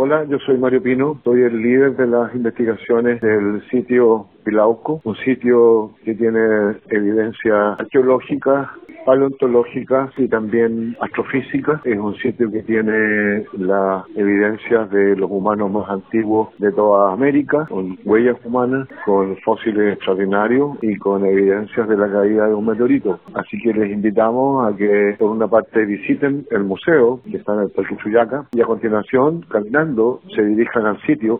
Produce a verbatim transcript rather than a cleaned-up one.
Hola, yo soy Mario Pino, soy el líder de las investigaciones del sitio Pilauco, un sitio que tiene evidencia arqueológica, paleontológica y también astrofísica. Es un sitio que tiene las evidencias de los humanos más antiguos de toda América, con huellas humanas, con fósiles extraordinarios y con evidencias de la caída de un meteorito. Así que les invitamos a que por una parte visiten el museo que está en el Parque Chuyaca y a continuación, caminando, se dirijan al sitio